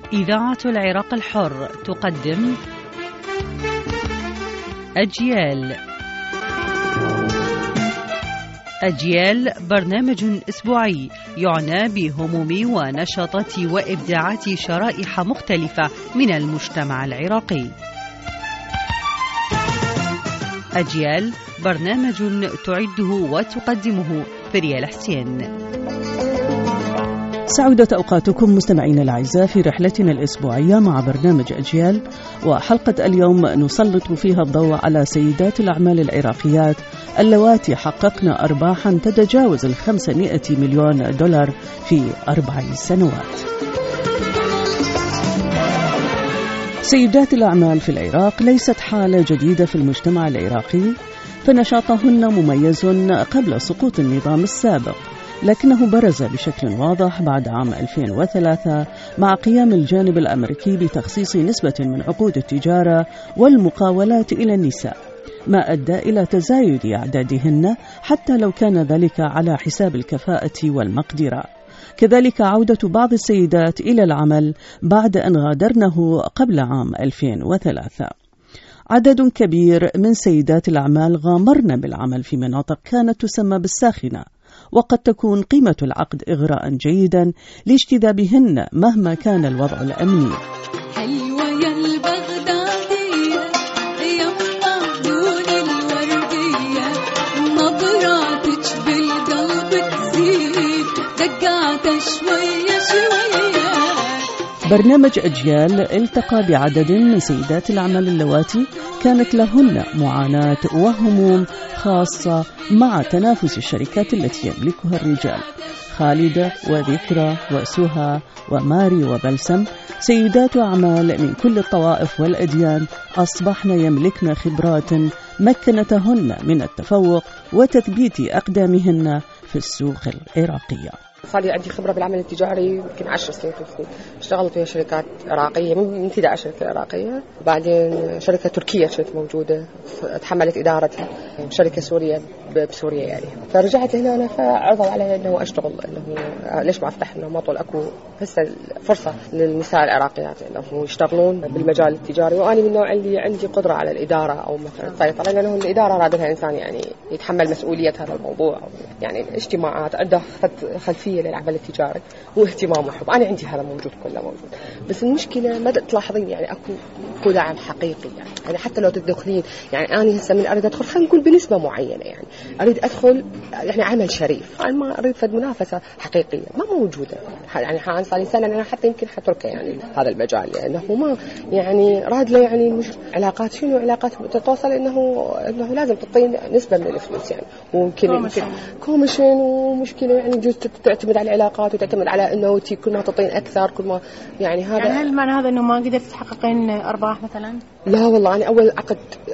إذاعة العراق الحر تقدم أجيال برنامج أسبوعي يعنى بهموم ونشاطات وإبداعات شرائح مختلفة من المجتمع العراقي. أجيال برنامج تعده وتقدمه فريال حسين. سعودت أوقاتكم مستمعين الأعزاء في رحلتنا الأسبوعية مع برنامج أجيال، وحلقة اليوم نسلط فيها الضوء على سيدات الأعمال العراقيات اللواتي حققن أرباحا تتجاوز 500 مليون دولار في 4 سنوات. سيدات الأعمال في العراق ليست حالة جديدة في المجتمع العراقي، فنشاطهن مميز قبل سقوط النظام السابق، لكنه برز بشكل واضح بعد عام 2003 مع قيام الجانب الأمريكي بتخصيص نسبة من عقود التجارة والمقاولات إلى النساء، ما أدى إلى تزايد أعدادهن حتى لو كان ذلك على حساب الكفاءة والمقدرة. كذلك عودة بعض السيدات إلى العمل بعد أن غادرنه قبل عام 2003. عدد كبير من سيدات الأعمال غامرن بالعمل في مناطق كانت تسمى بالساخنة، وقد تكون قيمة العقد إغراء جيدا لاجتذابهن مهما كان الوضع الأمني. حلوة يا البغدادية يما دون الوردية، نظراتك بالقلب تزيد دقعتها شوية شوية. برنامج أجيال التقى بعدد من سيدات الأعمال اللواتي كانت لهن معاناة وهموم خاصة مع تنافس الشركات التي يملكها الرجال. خالدة وذكرى وسهى وماري وبلسم، سيدات أعمال من كل الطوائف والأديان، أصبحن يملكن خبرات مكنتهن من التفوق وتثبيت أقدامهن في السوق العراقية. صار لي عندي خبرة بالعمل التجاري يمكن 10 سنين. اشتغلت في شركات عراقية من ابتداء شركة عراقية، بعدين شركة تركية كانت موجودة تحملت إدارتها، شركة سورية بسوريا يعني. فرجعت هنا أنا فعرضوا علي إنه أشتغل، إنه ليش ما أفتح إنه ما طول أكو هسه فرصة للنساء العراقيات إنه يشتغلون بالمجال التجاري، وأنا من النوع اللي عندي قدرة على الإدارة أو مثلا السيطرة، لأنه الإدارة رادلها إنسان يعني يتحمل مسؤولية هذا الموضوع، يعني اجتماعات عنده خلفية للعمل التجاري واهتمام وحب. أنا عندي هذا موجود، كله موجود، بس المشكلة ما تلاحظين يعني أكو دعم حقيقي يعني حتى لو تدخلين يعني أنا هسه من أريد أدخل خلينا نقول بنسبة معينة، يعني أريد أدخل يعني عمل شريف، أنا ما أريد فد منافسة حقيقية ما موجودة يعني. حان صار لي سنة أنا حتى يمكن حتركه يعني هذا المجال، لأنه يعني ما يعني راد له يعني مش علاقات، شنو علاقات تتوصل إنه لازم تعطين نسبة من الفلوس يعني، وممكن كوميشن، ومشكلة يعني جزء تعتمد على العلاقات وتعتمد على انه كل ما تعطين اكثر كل ما يعني هذا. يعني هل معنى هذا انه ما قدرت تحققين ارباح مثلا؟ لا والله انا اول عقد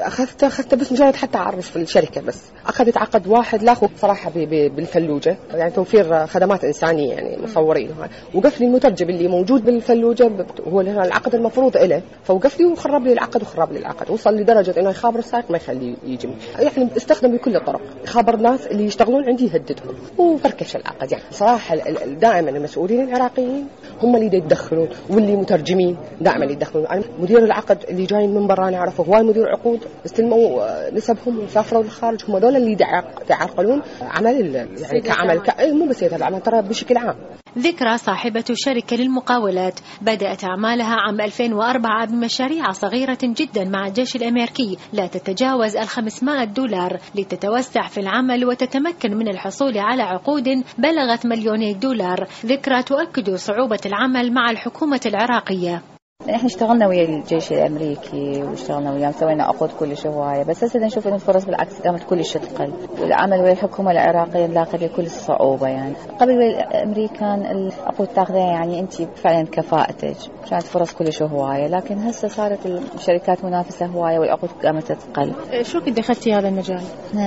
اخذته بس مجرد حتى اعرف في الشركه، بس اخذت عقد واحد لاخو صراحه بالفلوجه، يعني توفير خدمات انسانيه يعني مصورين، وقف لي المترجم اللي موجود بالفلوجه هو العقد المفروض له، فوقف لي وخرب لي العقد وصل لدرجه انه يخابر السائق ما يخليه يجي، يعني استخدم بكل الطرق، خابر الناس اللي يشتغلون عندي يهددهم وفركش العقد. يعني صراحه دائما المسؤولين العراقيين هم اللي يتدخلون، واللي مترجمين دائما يتدخلون. انا مدير العقد اللي جايين من برا انا اعرفه، هواي مدير عقود استلموا نسبهم وسافروا للخارج، هم دول اللي يعرقلون عمل يعني كعمل مو بس هذا العمل ترى بشكل عام. ذكرى صاحبة شركة للمقاولات بدأت أعمالها عام 2004 بمشاريع صغيرة جدا مع الجيش الأمريكي لا تتجاوز 500 دولار، لتتوسع في العمل وتتمكن من الحصول على عقود بلغت $2 مليون. ذكرى تؤكد صعوبة العمل مع الحكومة العراقية. احنا اشتغلنا ويا الجيش الامريكي واشتغلنا وياهم، سوينا عقود كلش هوايه، بس هسه نشوف ان الفرص بالعكس قامت كلش تقل، والعمل ويا الحكومه العراقيه نلاقي فيه كل صعوبه. يعني قبل ويا الامريكان العقود تاخذها يعني انت فعلا كفاءتك، كانت فرص كلش هوايه، لكن هسه صارت الشركات منافسه هوايه والعقود قامت تقل. شو كنت دخلتي هذا المجال؟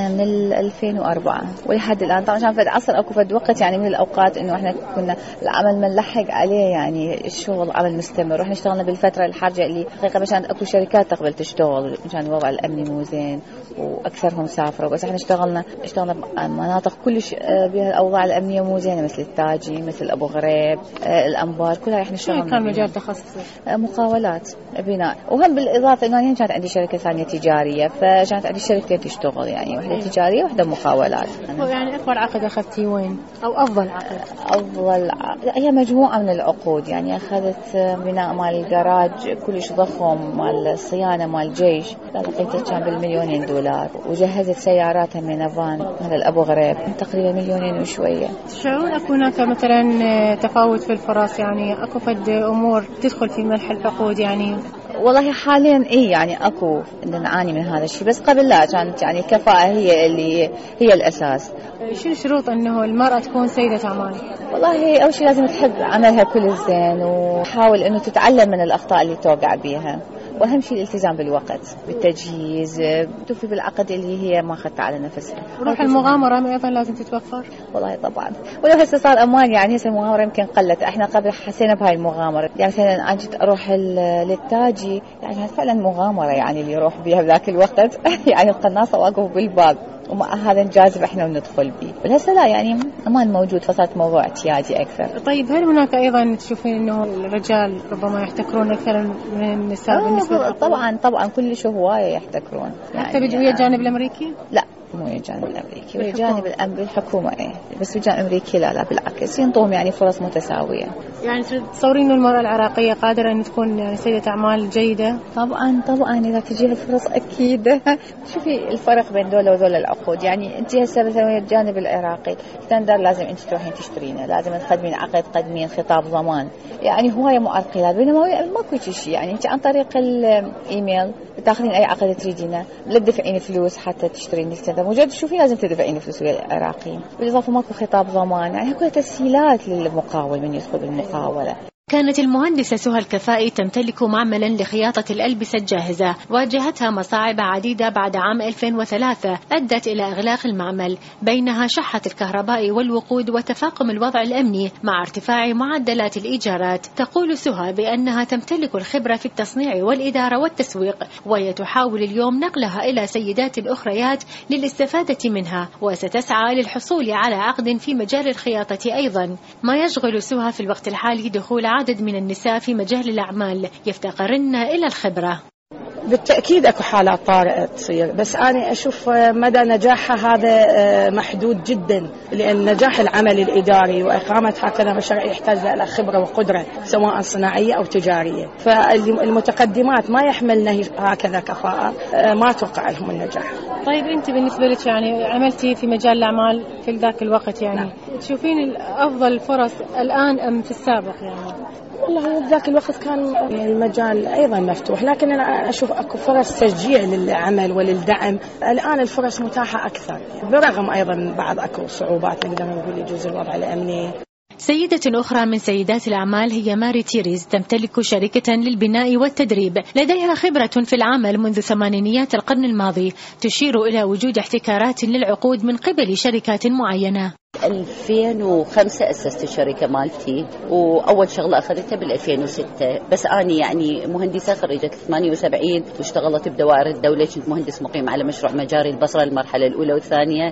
من 2004 ولحد الان. طبعا كان فد عصر اكو فد وقت يعني من الاوقات انه احنا كنا العمل بنلحق عليه، يعني الشغل عمل مستمر، واحنا اشتغلنا اشتغلنا بالفترة الحرجة اللي حقيقة مشان اكو شركات تقبل تشتغل مشان الوضع الامني مو زين واكثرهم سافروا، بس احنا اشتغلنا مناطق كلش بها الاوضاع الامنية مو زينة مثل التاجي مثل ابو غريب الانبار كلها احنا اشتغلنا. كان مجال تخصصي مقاولات بناء، وهم بالاضافة انه يعني كانت عندي شركة ثانية تجارية فكانت عندي شركتين تشتغل يعني واحدة تجارية واحدة مقاولات. يعني اكبر عقد اخذتي وين او افضل عقد؟ هي مجموعة من العقود يعني اخذت بناء مال الجراج كلش ضخم مال الصيانة مال الجيش لقيته كان بالمليونين دولار، وجهزت سياراتها من فان هذا الابو غريب تقريبا مليونين وشوية. تشعرون اكو هناك مثلا تفاوت في الفرص يعني اكو فد امور تدخل في منح العقود يعني؟ والله حاليا يعني اكو نعاني من هذا الشيء، بس قبل لا كانت يعني الكفاءة هي الاساس. شو شروط انه المرأة تكون سيدة اعمال؟ والله اول شيء لازم تحب عملها كل زين وحاول انه تتعلم من الاخطاء اللي توقع بيها، واهم شيء الالتزام بالوقت بالتجهيز توفي بالعقد اللي هي ما اخذتها على نفسها. روح المغامرة ايضا لازم تتوفر. والله طبعا ولو هسه صار امان يعني هسه المغامرة يمكن قلت، احنا قبل حسينا بهاي المغامرة يعني مثلا اجيت اروح للتاجي يعني فعلا مغامرة يعني اللي يروح بيها بذاك الوقت يعني القناصة واقف بالباب ومع هذا نجاذب احنا وندخل به، بس لا يعني امان موجود فصارت موضوع اعتيادي اكثر. طيب هل هناك ايضا تشوفين انه الرجال ربما يحتكرون اكثر من النساء بالنسبه طبعا كلش هوايه يحتكرون يعني حتى ويا الجانب الامريكي؟ لا مو الجانب الامريكي، والجانب الحكومه بس الجانب الامريكي لا بالعكس ينطوهم يعني فرص متساويه. يعني تصورين انه المراه العراقيه قادره ان تكون يعني سيده اعمال جيده؟ طبعا اذا تجيها الفرص اكيد. شوفي الفرق بين دول وذول العقود، يعني انت هسه مثلا الجانب العراقي ستاندر لازم انت تروحين تشترينه، لازم تقدمين عقد تقدمين خطاب ضمان، يعني هوايه معرقلات، بينما ماكو شيء يعني انت عن طريق الايميل تاخذين اي عقد تريدينه لا تدفعين فلوس حتى تشترين الستاندر، مجرد شوفي لازم تدفعين فلوس العراقيين، بالاضافه ماكو خطاب ضمان، يعني كلها تسهيلات للمقاول من يدخل بالمقاوله. كانت المهندسة سهى الكفائي تمتلك معملا لخياطة الألبسة الجاهزة، واجهتها مصاعب عديدة بعد عام 2003 أدت إلى إغلاق المعمل، بينها شحة الكهرباء والوقود وتفاقم الوضع الأمني مع ارتفاع معدلات الإيجارات. تقول سهى بأنها تمتلك الخبرة في التصنيع والإدارة والتسويق، وهي تحاول اليوم نقلها إلى سيدات الأخريات للاستفادة منها، وستسعى للحصول على عقد في مجال الخياطة أيضا. ما يشغل سهى في الوقت الحالي دخول عدد من النساء في مجال الأعمال يفتقرن إلى الخبرة. بالتأكيد أكو حالات طارئة تصير، بس أنا أشوف مدى نجاحها هذا محدود جدا، لأن نجاح العمل الإداري وإقامة هكذا مشاريع يحتاج إلى خبرة وقدرة سواء صناعية أو تجارية، فالمتقدمات ما يحملنا هكذا كفاءة ما أتوقع لهم النجاح. طيب أنت بالنسبة لك يعني عملتي في مجال الأعمال في ذاك الوقت يعني نعم. تشوفين أفضل الفرص الآن أم في السابق يعني؟ والله ذاك الوقت كان المجال أيضا مفتوح، لكن أنا أشوف أكو فرص تشجيع للعمل وللدعم، الآن الفرص متاحة أكثر، برغم أيضا بعض أكو صعوبات نقدر نقول يجوز الوضع الأمني. سيدة أخرى من سيدات الأعمال هي ماري تيريز، تمتلك شركة للبناء والتدريب، لديها خبرة في العمل منذ ثمانينيات القرن الماضي، تشير إلى وجود احتكارات للعقود من قبل شركات معينة. 2005 أسست الشركة مالتي، وأول شغلة أخذتها بال2006، بس أنا يعني مهندسة خريجة 78 واشتغلت بدوائر الدولة، كنت مهندس مقيم على مشروع مجاري البصرة المرحلة الأولى والثانية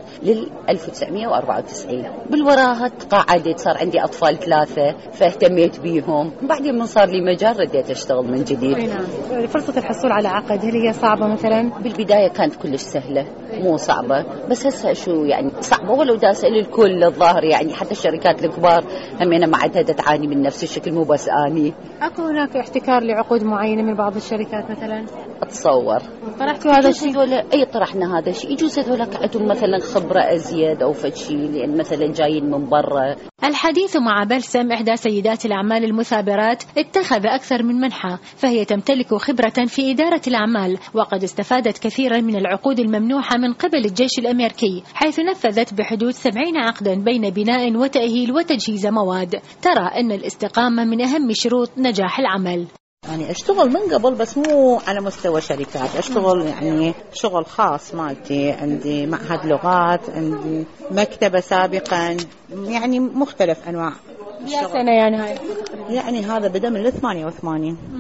لل1994. بالوراها تقاعدت، صار عندي أطفال 3 فاهتميت بيهم، بعدين من صار لي مجال رديت أشتغل من جديد. نعم. فرصة الحصول على عقد هل هي صعبة مثلا؟ بالبداية كانت كلش سهلة مو صعبة، بس هسه شو يعني صعبة، ولو دا أسأل الكل الظاهر يعني حتى الشركات الكبار همينة ما عادها تعاني من نفس الشكل، مو بس أني. أكو هناك احتكار لعقود معينة من بعض الشركات مثلا؟ أتصور. طرحتوا هذا الشيء؟ أي طرحنا هذا الشيء، يجوز هذول عندهم مثلا خبرة أزيد أو فشي لأن مثلا جايين من برا. الحديث مع بلسم إحدى سيدات الأعمال المثابرات اتخذ أكثر من منحى، فهي تمتلك خبرة في إدارة الأعمال، وقد استفادت كثيرا من العقود الممنوحة من قبل الجيش الأمريكي، حيث نفذت بحدود 70 عقدا بين بناء وتأهيل وتجهيز مواد. ترى أن الاستقامة من أهم شروط نجاح العمل. يعني اشتغل من قبل بس مو على مستوى شركات، اشتغل يعني شغل خاص مالتي، عندي معهد لغات، عندي مكتبة سابقا، يعني مختلف أنواع. يا سنة يعني هاي؟ يعني هذا بدأ من 88.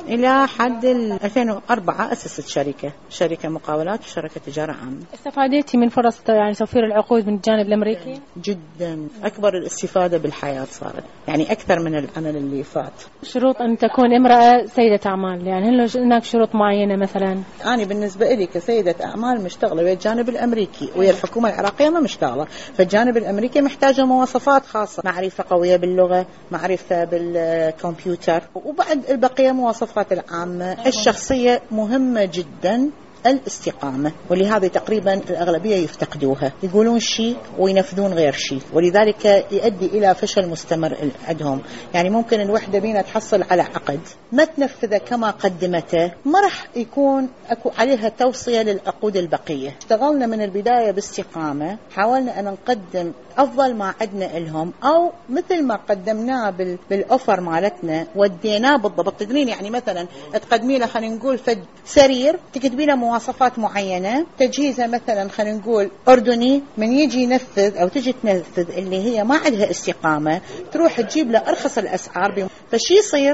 إلى حد 2004 أسست شركة مقاولات وشركة تجارة عامة. استفادتي من فرص يعني توفير العقود من الجانب الأمريكي؟ جدا أكبر الاستفادة بالحياة صارت، يعني أكثر من العمل اللي فات. شروط أن تكون امرأة سيدة أعمال، يعني هل هناك شروط معينة مثلا؟ أنا بالنسبة لي كسيدة أعمال مشتغلة ويا الجانب الأمريكي ويا الحكومة العراقية ما مشتغلة، فالجانب الأمريكي محتاجة مواصفات خاصة، معرفة قوية باللغة، معرفة بالكمبيوتر، وبعد البقية مواصفات العامة. الشخصية مهمة جدا، الاستقامة، ولهذا تقريبا الأغلبية يفتقدوها، يقولون شيء وينفذون غير شيء، ولذلك يؤدي إلى فشل مستمر عندهم. يعني ممكن الوحدة بينا تحصل على عقد ما تنفذه كما قدمته، ما راح يكون أكو عليها توصية للعقود البقية. اشتغلنا من البداية باستقامة، حاولنا أن نقدم أفضل ما عندنا لهم، أو مثل ما قدمناه بالأوفر مالتنا وديناه بالضبط. تدرين يعني مثلا تقدمي له خلينا نقول فد سرير، تكتبي له مواصفات معينة، تجهيزها مثلا خلينا نقول أردني، من يجي ينفذ أو تجي تنفذ اللي هي ما عندها استقامة تروح تجيب له أرخص الأسعار، فشي يصير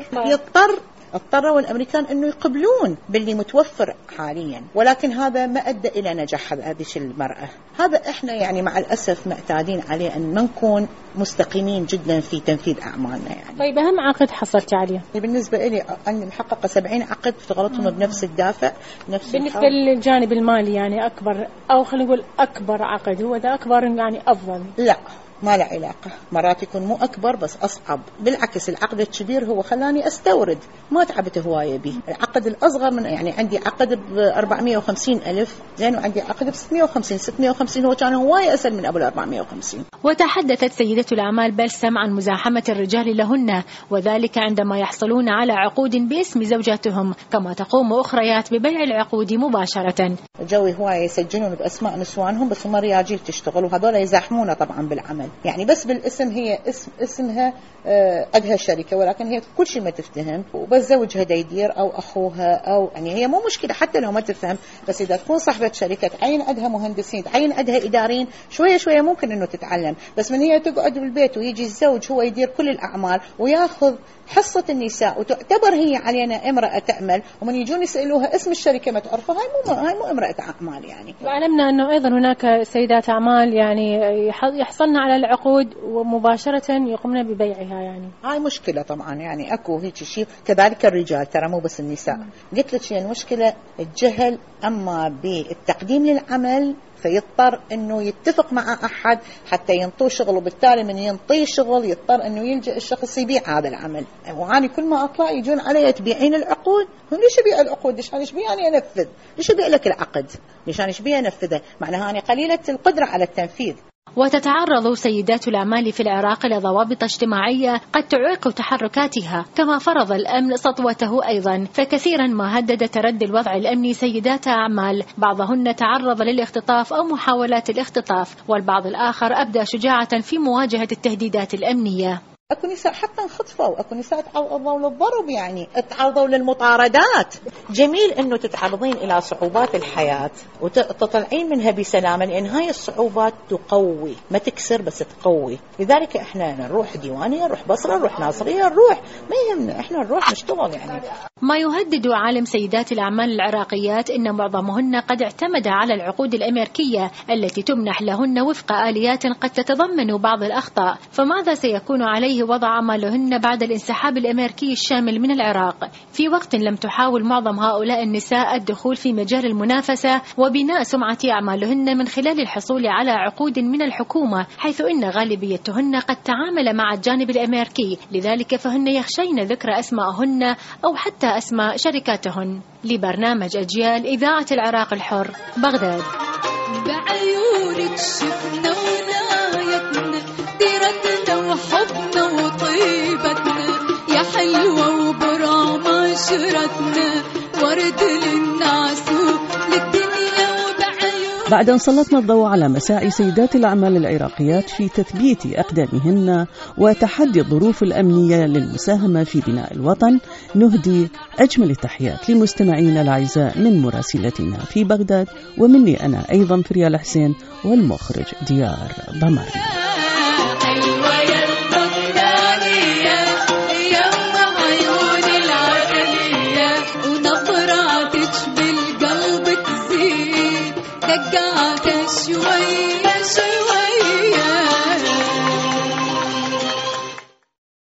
اضطروا الأمريكان أنه يقبلون باللي متوفر حاليا، ولكن هذا ما أدى إلى نجاح هذه المرأة. هذا إحنا يعني مع الأسف معتادين عليه أن ما نكون مستقيمين جدا في تنفيذ أعمالنا. يعني طيب أهم عقد حصلت عليه؟ بالنسبة لي أنا محققة 70 عقد اشتغلتهم بنفس الدافع نفس بالنسبة للجانب المالي يعني أكبر، أو خلينا نقول أكبر عقد هو ذا أكبر يعني أفضل؟ لا ما له علاقة، مرات يكون مو أكبر بس أصعب. بالعكس العقد الكبير هو خلاني أستورد، ما تعبت هواية به. العقد الأصغر من يعني عندي عقد ب450,000 زين، وعندي عقد ب650. 650 هو كان هواية أسهل من أبو 450. وتحدثت سيدة الأعمال بلسم عن مزاحمة الرجال لهن، وذلك عندما يحصلون على عقود باسم زوجاتهم، كما تقوم أخريات ببيع العقود مباشرة. جوي هواية يسجلون بأسماء نسوانهم بس هم رياجيل تشتغل، وهذول يزاحمونا طبعا بالعمل. يعني بس بالاسم هي اسمها أدها الشركة، ولكن هي كل شيء ما تفتهم، وبس زوجها دا يدير أو أخوها، أو يعني هي مو مشكلة حتى لو ما تفهم، بس إذا تكون صاحبة شركة تعين أدها مهندسين، تعين أدها إداريين، شوية شوية ممكن إنه تتعلم. بس من هي تقعد بالبيت ويجي الزوج هو يدير كل الأعمال وياخذ حصة النساء، وتعتبر هي علينا امرأة تعمل، ومن يجون يسألوها اسم الشركة ما تعرفها، هاي مو امرأة أعمال. يعني وعلمنا أنه أيضا هناك سيدات أعمال يعني يحصلن على العقود ومباشرة يقومن ببيعها. يعني هاي مشكلة طبعا، يعني أكو هيك شيء. كذلك الرجال ترى مو بس النساء. قلت لك هي المشكلة الجهل، أما بالتقديم للعمل فيضطر انه يتفق مع احد حتى ينطوه شغل، وبالتالي من ينطيه شغل يضطر انه يلجأ الشخص يبيع هذا العمل. واني كل ما اطلع يجون علي تبيعين العقود، ليش ابيع العقود؟ ليش ابيع اني انفذ؟ ليش ابيع لك العقد؟ ليش ابيع انفذه؟ معناها اني قليلة القدرة على التنفيذ. وتتعرض سيدات الأعمال في العراق لضوابط اجتماعية قد تعيق تحركاتها، كما فرض الأمن سطوته أيضا، فكثيرا ما هدد تردي الوضع الأمني سيدات أعمال، بعضهن تعرض للاختطاف أو محاولات الاختطاف، والبعض الآخر أبدى شجاعة في مواجهة التهديدات الأمنية. اكو نساء حتى انخطفوا، اكو نساء تعرضوا للضرب، يعني تعرضوا للمطاردات. جميل انه تتعرضين الى صعوبات الحياة وتطلعين منها بسلامة، لان هاي الصعوبات تقوي، ما تكسر بس تقوي. لذلك احنا نروح ديوانية، نروح بصرة، نروح ناصرية، نروح ما يهمنا، احنا نروح نشتغل. يعني ما يهدد عالم سيدات الأعمال العراقيات إن معظمهن قد اعتمد على العقود الأمريكية التي تمنح لهن وفق آليات قد تتضمن بعض الأخطاء، فماذا سيكون عليه وضع عملهن بعد الانسحاب الأمريكي الشامل من العراق، في وقت لم تحاول معظم هؤلاء النساء الدخول في مجال المنافسة وبناء سمعة أعمالهن من خلال الحصول على عقود من الحكومة، حيث إن غالبيتهن قد تعامل مع الجانب الأمريكي، لذلك فهن يخشين ذكر أسماءهن أو حتى أسماء شركاتهن. لبرنامج أجيال إذاعة العراق الحر، بغداد. بعيونك شفنا ونايتنا، ديرتنا وحبنا وطيبتنا، يا حلوة وبرا معشرتنا، ورد للناس وللدنيا وبعيون. بعد أن سلطنا الضوء على مساعي سيدات الأعمال العراقيات في تثبيت أقدامهن وتحدي الظروف الأمنية للمساهمة في بناء الوطن، نهدي أجمل التحيات لمستمعينا الأعزاء من مراسلتنا في بغداد، ومني أنا أيضا فريال حسين، والمخرج ديار ضمري.